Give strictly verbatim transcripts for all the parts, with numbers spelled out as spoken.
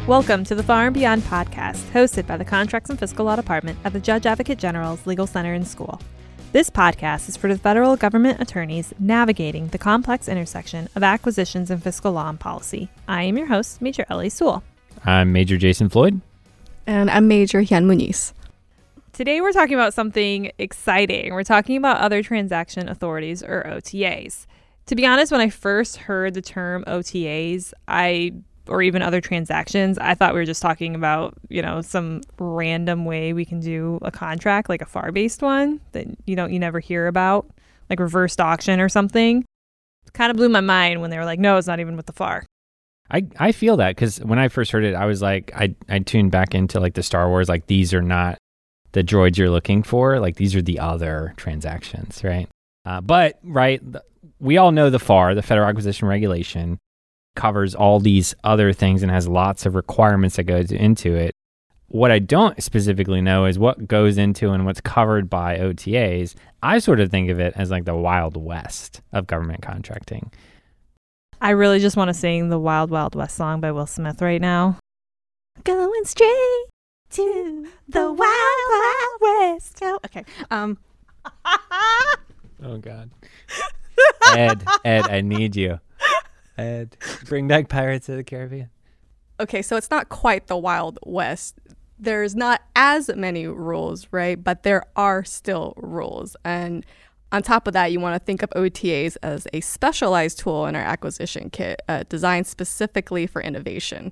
Welcome to the Far and Beyond podcast, hosted by the Contracts and Fiscal Law Department at the Judge Advocate General's Legal Center and School. This podcast is for the federal government attorneys navigating the complex intersection of acquisitions and fiscal law and policy. I am your host, Major Ellie Sewell. I'm Major Jason Floyd. And I'm Major Hyun Muniz. Today we're talking about something exciting. We're talking about other transaction authorities, or O T As. To be honest, when I first heard the term O T As, I or even other transactions, I thought we were just talking about, you know, some random way we can do a contract, like a F A R-based one that you don't, you never hear about, like reversed auction or something. It kind of blew my mind when they were like, no, it's not even with the F A R. I, I feel that because when I first heard it, I was like, I, I tuned back into like the Star Wars, like these are not the droids you're looking for. Like these are the other transactions, right? Uh, but, right, we all know the F A R, the Federal Acquisition Regulation, covers all these other things and has lots of requirements that go into it. What I don't specifically know is what goes into and what's covered by O T As. I sort of think of it as like the Wild West of government contracting. I really just want to sing the Wild Wild West song by Will Smith right now. Going straight to the Wild Wild West. Oh, okay. Um. Oh, God. Ed, Ed, I need you. Ed, bring back Pirates of the Caribbean. Okay, so it's not quite the Wild West. There's not as many rules, right? But there are still rules. And on top of that, you want to think of O T As as a specialized tool in our acquisition kit uh, designed specifically for innovation.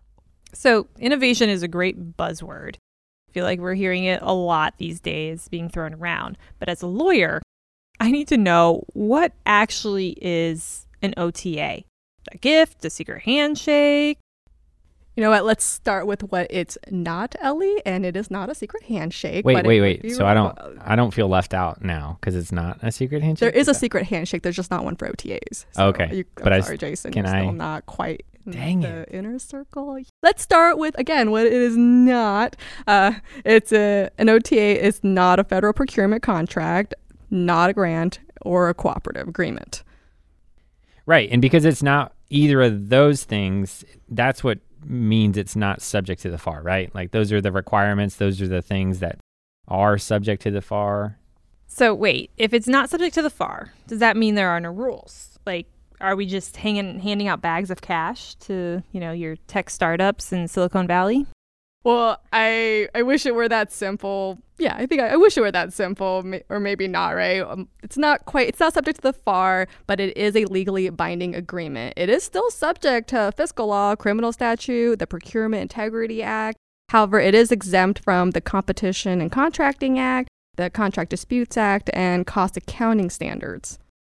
So innovation is a great buzzword. I feel like we're hearing it a lot these days being thrown around. But as a lawyer, I need to know what actually is an O T A. A gift, a secret handshake. You know what? Let's start with what it's not, Ellie, and it is not a secret handshake. Wait, but wait, it wait. would be So I don't, requ- I don't feel left out now because it's not a secret handshake. There is a that- secret handshake. There's just not one for O T As. So Okay, you, but I'm I sorry, s- Jason. can You're I- still not quite in Dang the it. inner circle. Let's start with again what it is not. Uh, it's a an O T A is not a federal procurement contract, not a grant or a cooperative agreement. Right, and because it's not either of those things, that's what means it's not subject to the F A R, right? Like those are the requirements, those are the things that are subject to the F A R. So wait, if it's not subject to the F A R, does that mean there are no rules? Like, are we just hanging, handing out bags of cash to, you know, your tech startups in Silicon Valley? Well, I I wish it were that simple. Yeah, I think I, I wish it were that simple, ma- or maybe not, right? Um, it's not quite, it's not subject to the F A R, but it is a legally binding agreement. It is still subject to fiscal law, criminal statute, the Procurement Integrity Act. However, it is exempt from the Competition and Contracting Act, the Contract Disputes Act, and cost accounting standards.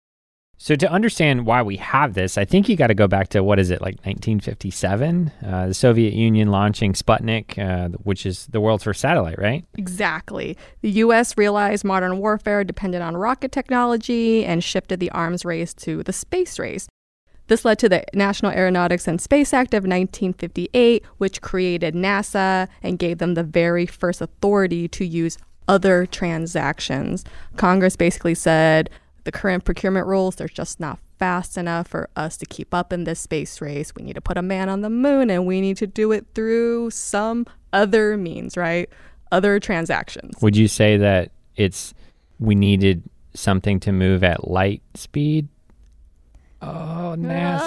So to understand why we have this, I think you got to go back to, what is it, like nineteen fifty-seven? Uh, the Soviet Union launching Sputnik, uh, which is the world's first satellite, right? Exactly. The U S realized modern warfare depended on rocket technology and shifted the arms race to the space race. This led to the National Aeronautics and Space Act of nineteen fifty-eight, which created NASA and gave them the very first authority to use other transactions. Congress basically said, the current procurement rules, they're just not fast enough for us to keep up in this space race. We need to put a man on the moon, and we need to do it through some other means, right? Other transactions. Would you say that it's, we needed something to move at light speed? Oh, NASA.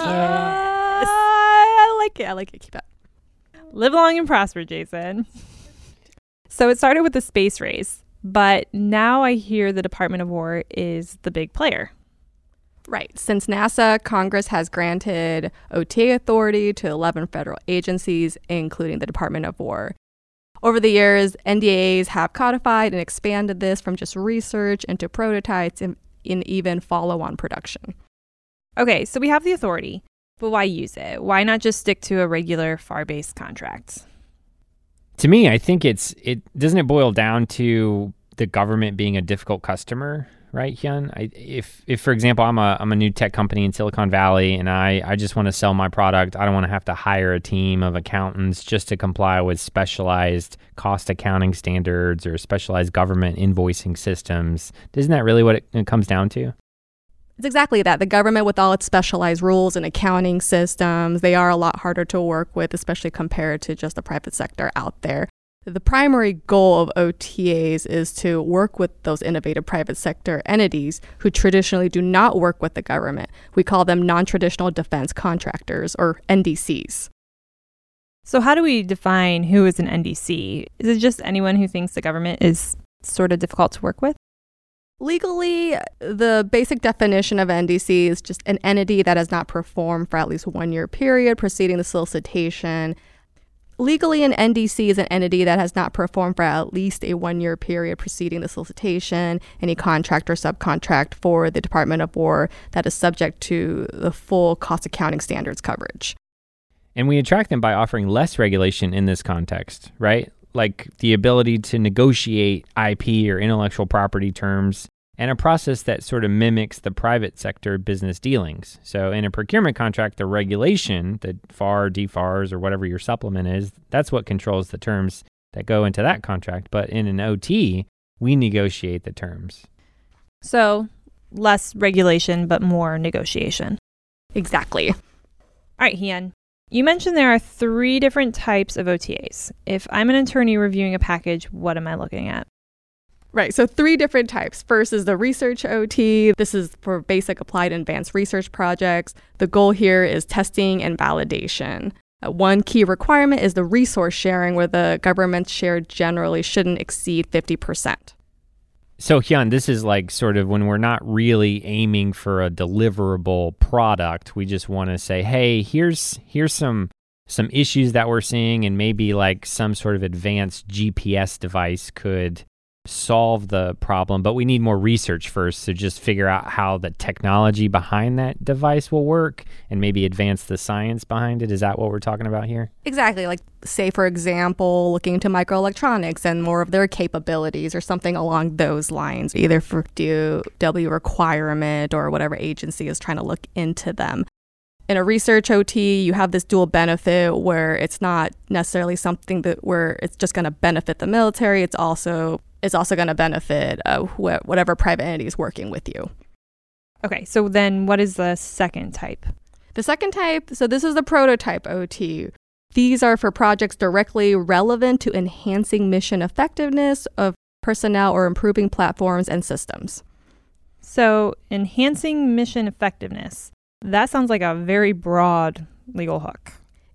I like it. I like it. Keep it. Live long and prosper, Jason. So it started with the space race, but now I hear the Department of War is the big player. Right. Since NASA, Congress has granted O T A authority to eleven federal agencies, including the Department of War. Over the years, N D As have codified and expanded this from just research into prototypes and in even follow-on production. Okay, so we have the authority, but why use it? Why not just stick to a regular F A R-based contract? To me, I think it's, it doesn't it boil down to the government being a difficult customer, right, Hyun? I, if, if, for example, I'm a I'm a new tech company in Silicon Valley and I, I just want to sell my product, I don't want to have to hire a team of accountants just to comply with specialized cost accounting standards or specialized government invoicing systems. Isn't that really what it, it comes down to? It's exactly that. The government, with all its specialized rules and accounting systems, they are a lot harder to work with, especially compared to just the private sector out there. The primary goal of O T As is to work with those innovative private sector entities who traditionally do not work with the government. We call them non-traditional defense contractors, or N D Cs. So how do we define who is an N D C? Is it just anyone who thinks the government is sort of difficult to work with? Legally, the basic definition of N D C is just an entity that has not performed for at least one year period preceding the solicitation. Legally, an N D C is an entity that has not performed for at least a one-year period preceding the solicitation, any contract or subcontract for the Department of War that is subject to the full cost accounting standards coverage. And we attract them by offering less regulation in this context, right? Like the ability to negotiate I P or intellectual property terms, and a process that sort of mimics the private sector business dealings. So in a procurement contract, the regulation, the F A R, D F A Rs, or whatever your supplement is, that's what controls the terms that go into that contract. But in an O T, we negotiate the terms. So less regulation, but more negotiation. Exactly. All right, Hien. You mentioned there are three different types of O T As. If I'm an attorney reviewing a package, what am I looking at? Right, so three different types. First is the research O T. This is for basic, applied, and advanced research projects. The goal here is testing and validation. Uh, one key requirement is the resource sharing, where the government's share generally shouldn't exceed fifty percent. So, Hyun, this is like sort of when we're not really aiming for a deliverable product. We just want to say, hey, here's here's some some issues that we're seeing, and maybe like some sort of advanced G P S device could solve the problem, but we need more research first to just figure out how the technology behind that device will work and maybe advance the science behind it. Is that what we're talking about here? Exactly. Like, say, for example, looking into microelectronics and more of their capabilities or something along those lines, either for D O W requirement or whatever agency is trying to look into them. In a research O T, you have this dual benefit where it's not necessarily something that where it's just going to benefit the military. It's also it's also going to benefit uh, wh- whatever private entity is working with you. Okay, so then what is the second type? The second type, so this is the prototype O T. These are for projects directly relevant to enhancing mission effectiveness of personnel or improving platforms and systems. So enhancing mission effectiveness. That sounds like a very broad legal hook.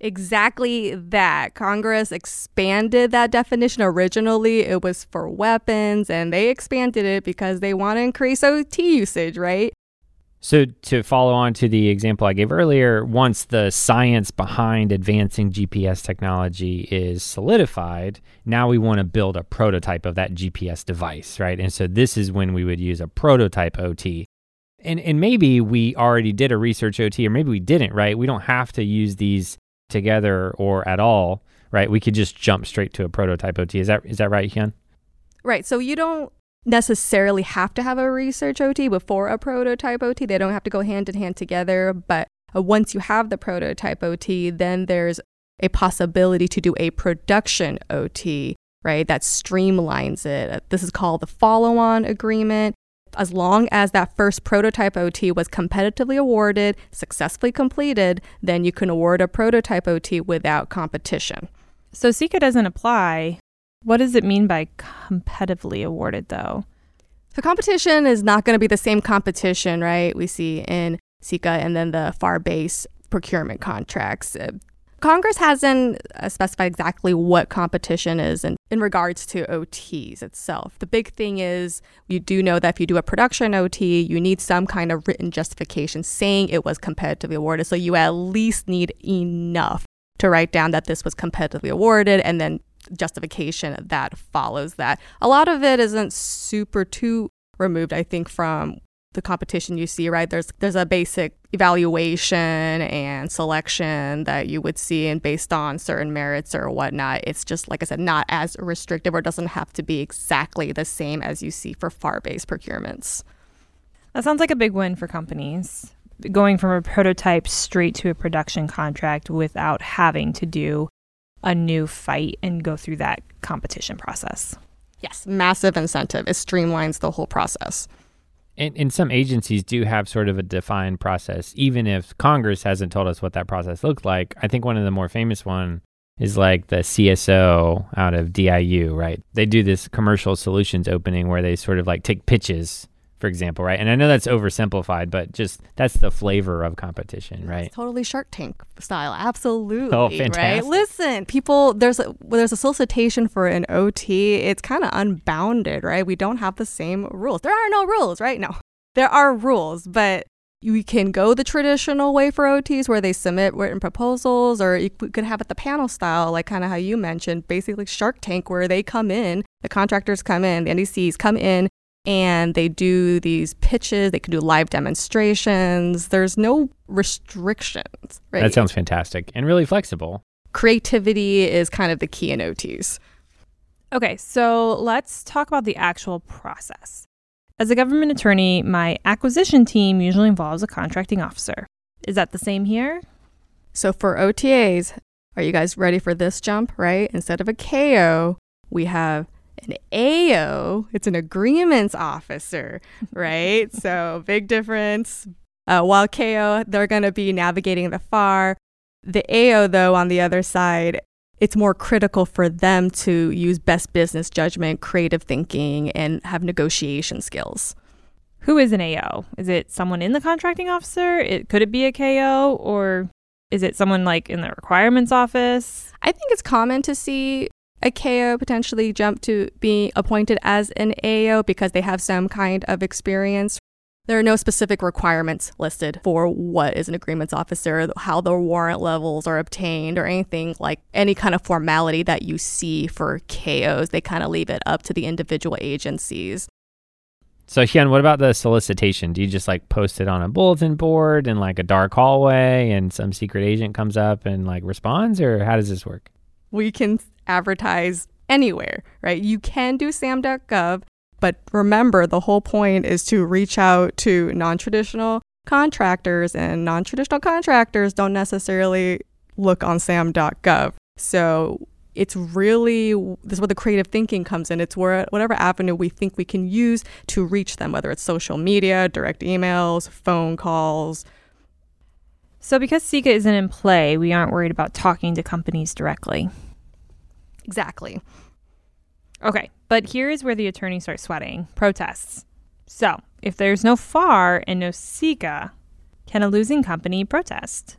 Exactly that. Congress expanded that definition. Originally, it was for weapons, and they expanded it because they want to increase O T usage, right? So to follow on to the example I gave earlier, once the science behind advancing G P S technology is solidified, now we want to build a prototype of that G P S device, right? And so this is when we would use a prototype O T. And and maybe we already did a research O T, or maybe we didn't, right? We don't have to use these together or at all, right? We could just jump straight to a prototype O T. Is that is that right, Hyun? Right. So you don't necessarily have to have a research O T before a prototype O T. They don't have to go hand in hand together. But uh, once you have the prototype O T, then there's a possibility to do a production O T, right? That streamlines it. This is called the follow-on agreement. As long as that first prototype O T was competitively awarded, successfully completed, then you can award a prototype O T without competition. So S E C A doesn't apply. What does it mean by competitively awarded, though? So competition is not going to be the same competition, right, we see in S E C A and then the F A R-based procurement contracts. Congress hasn't uh, specified exactly what competition is in, in regards to O Ts itself. The big thing is you do know that if you do a production O T, you need some kind of written justification saying it was competitively awarded. So you at least need enough to write down that this was competitively awarded, and then justification that follows that. A lot of it isn't super too removed, I think, from the competition you see, right? There's there's a basic evaluation and selection that you would see, and based on certain merits or whatnot, it's just, like I said, not as restrictive, or doesn't have to be exactly the same as you see for F A R-based procurements. That sounds like a big win for companies, going from a prototype straight to a production contract without having to do a new fight and go through that competition process. Yes, massive incentive. It streamlines the whole process. And, and some agencies do have sort of a defined process, even if Congress hasn't told us what that process looks like. I think one of the more famous one is like the C S O out of D I U, right? They do this commercial solutions opening where they sort of like take pitches, for example, right? And I know that's oversimplified, but just that's the flavor of competition, right? It's totally Shark Tank style. Absolutely. Oh, fantastic. Right? Listen, people, there's a, well, there's a solicitation for an O T. It's kind of unbounded, right? We don't have the same rules. There are no rules, right? No, there are rules, but you can go the traditional way for O Ts where they submit written proposals, or you could have it the panel style, like kind of how you mentioned, basically Shark Tank, where they come in, the contractors come in, the N D Cs come in, and they do these pitches. They can do live demonstrations. There's no restrictions, right? That sounds fantastic and really flexible. Creativity is kind of the key in O Ts. Okay, so let's talk about the actual process. As a government attorney, my acquisition team usually involves a contracting officer. Is that the same here? So for O T As, are you guys ready for this jump, right? Instead of a K O, we have an A O. It's an agreements officer, right? So big difference. Uh, while K O, they're going to be navigating the F A R. The A O, though, on the other side, it's more critical for them to use best business judgment, creative thinking, and have negotiation skills. Who is an A O? Is it someone in the contracting officer? It, could it be a K O? Or is it someone like in the requirements office? I think it's common to see a K O potentially jump to being appointed as an A O because they have some kind of experience. There are no specific requirements listed for what is an agreements officer, how the warrant levels are obtained, or anything like any kind of formality that you see for K Os. They kind of leave it up to the individual agencies. So, Hyun, what about the solicitation? Do you just like post it on a bulletin board in like a dark hallway and some secret agent comes up and like responds, or how does this work? We can advertise anywhere, right? You can do sam dot gov. But remember, the whole point is to reach out to non-traditional contractors, and non-traditional contractors don't necessarily look on sam dot gov. So it's really, this is where the creative thinking comes in. It's where whatever avenue we think we can use to reach them, whether it's social media, direct emails, phone calls. So because SECA isn't in play, we aren't worried about talking to companies directly. Exactly. Okay, but here is where the attorneys start sweating. Protests. So, if there's no F A R and no SECA, can a losing company protest?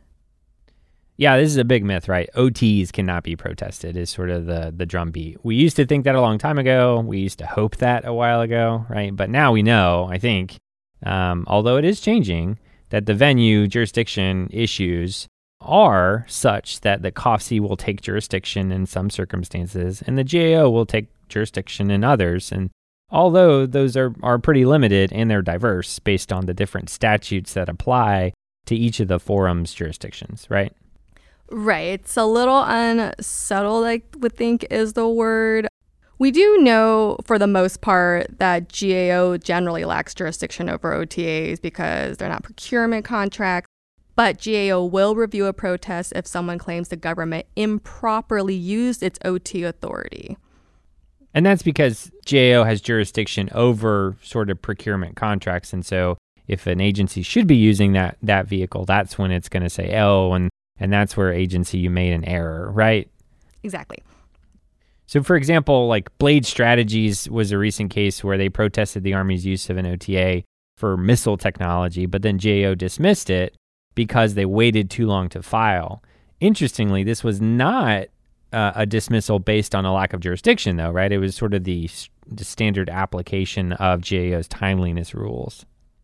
Yeah, this is a big myth, right? O Ts cannot be protested is sort of the, the drumbeat. We used to think that a long time ago. We used to hope that a while ago, right? But now we know, I think, um, although it is changing, that the venue jurisdiction issues are such that the C O F C will take jurisdiction in some circumstances and the G A O will take jurisdiction in others. And although those are, are pretty limited and they're diverse based on the different statutes that apply to each of the forum's jurisdictions, right? Right. It's a little unsettled, I would think is the word. We do know for the most part that G A O generally lacks jurisdiction over O T As because they're not procurement contracts. But G A O will review a protest if someone claims the government improperly used its O T authority. And that's because G A O has jurisdiction over sort of procurement contracts. And so if an agency should be using that that vehicle, that's when it's going to say, oh, and, and that's where agency you made an error, right? Exactly. So, for example, like Blade Strategies was a recent case where they protested the Army's use of an O T A for missile technology, but then G A O dismissed it because they waited too long to file. Interestingly, this was not uh, a dismissal based on a lack of jurisdiction, though, right? It was sort of the, the standard application of G A O's timeliness rules.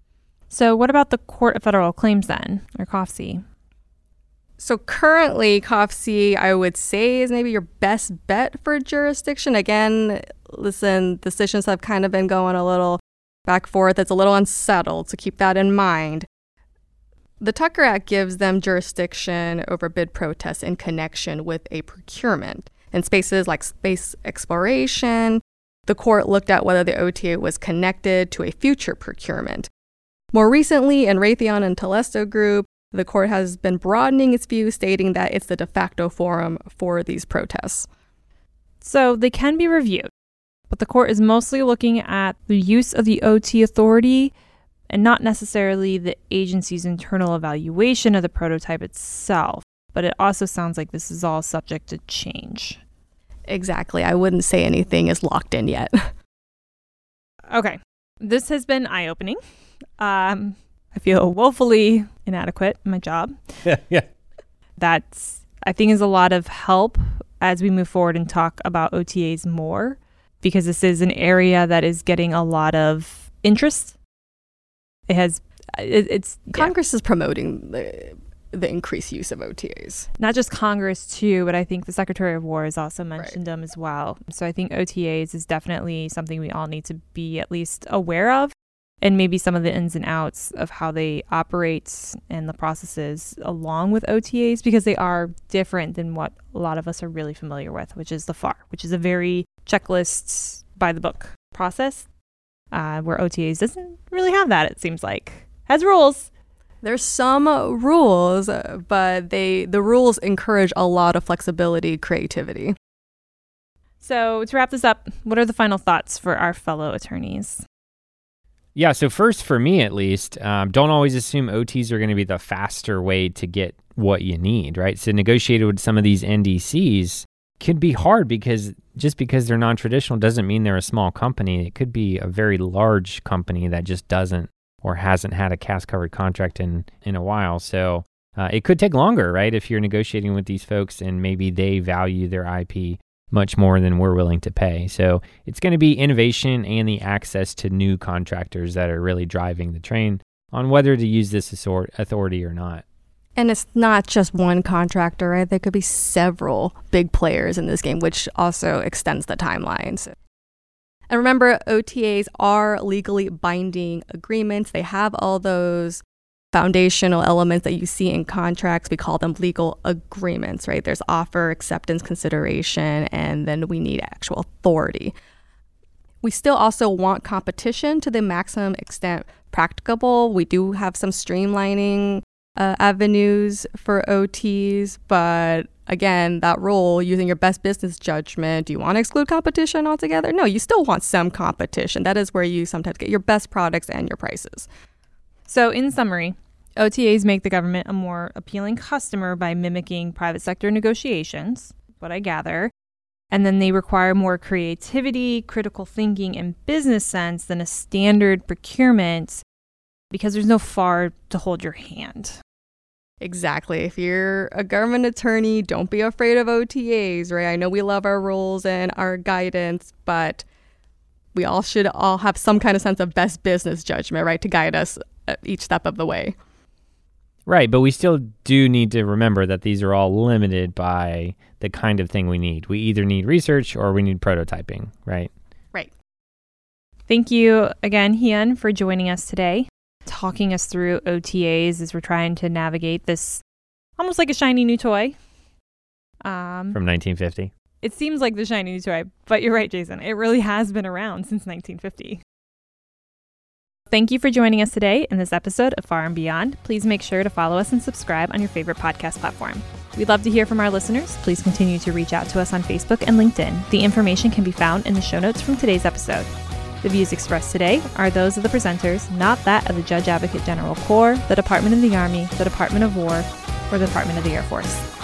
So what about the Court of Federal Claims then, or C O F C? So currently, C O F C, I would say, is maybe your best bet for jurisdiction. Again, listen, decisions have kind of been going a little back and forth. It's a little unsettled, so keep that in mind. The Tucker Act gives them jurisdiction over bid protests in connection with a procurement. In spaces like space exploration, the court looked at whether the O T A was connected to a future procurement. More recently, in Raytheon and Telesto Group, the court has been broadening its view, stating that it's the de facto forum for these protests. So they can be reviewed, but the court is mostly looking at the use of the O T authority, and not necessarily the agency's internal evaluation of the prototype itself. But it also sounds like this is all subject to change. Exactly. I wouldn't say anything is locked in yet. Okay. This has been eye-opening. Um, I feel woefully inadequate in my job. Yeah, yeah. That's, I think, is a lot of help as we move forward and talk about O T As more, because this is an area that is getting a lot of interest. It has, it, it's... Congress yeah. is promoting the the increased use of O T As. Not just Congress, too, but I think the Secretary of War has also mentioned right. them as well. So I think O T As is definitely something we all need to be at least aware of, and maybe some of the ins and outs of how they operate and the processes along with O T As, because they are different than what a lot of us are really familiar with, which is the F A R, which is a very checklist by the book process, uh, where O T As doesn't really have that, it seems like. Has rules. There's some rules, but they the rules encourage a lot of flexibility, creativity. So to wrap this up, what are the final thoughts for our fellow attorneys? Yeah, so first, for me at least, um, don't always assume O Ts are going to be the faster way to get what you need, right? So negotiating with some of these N D Cs could be hard, because just because they're non-traditional doesn't mean they're a small company. It could be a very large company that just doesn't or hasn't had a C A S-covered contract in, in a while. So uh, it could take longer, right, if you're negotiating with these folks and maybe they value their I P much more than we're willing to pay. So it's going to be innovation and the access to new contractors that are really driving the train on whether to use this authority or not. And it's not just one contractor, right? There could be several big players in this game, which also extends the timelines. And remember, O T As are legally binding agreements. They have all those foundational elements that you see in contracts. We call them legal agreements, right? There's offer, acceptance, consideration, and then we need actual authority. We still also want competition to the maximum extent practicable. We do have some streamlining uh, avenues for O Ts, but again, that rule, using your best business judgment, do you want to exclude competition altogether? No, you still want some competition. That is where you sometimes get your best products and your prices. So in summary, O T As make the government a more appealing customer by mimicking private sector negotiations, what I gather. And then they require more creativity, critical thinking, and business sense than a standard procurement, because there's no F A R to hold your hand. Exactly. If you're a government attorney, don't be afraid of O T As, right? I know we love our rules and our guidance, but we all should all have some kind of sense of best business judgment, right, to guide us at each step of the way. Right, but we still do need to remember that these are all limited by the kind of thing we need. We either need research or we need prototyping, right? Right. Thank you again, Hyun, for joining us today, talking us through O T As as we're trying to navigate this almost like a shiny new toy. Um, From nineteen fifty. It seems like the shiny new toy, but you're right, Jason. It really has been around since nineteen fifty. Thank you for joining us today in this episode of Far and Beyond. Please make sure to follow us and subscribe on your favorite podcast platform. We'd love to hear from our listeners. Please continue to reach out to us on Facebook and LinkedIn. The information can be found in the show notes from today's episode. The views expressed today are those of the presenters, not that of the Judge Advocate General Corps, the Department of the Army, the Department of War, or the Department of the Air Force.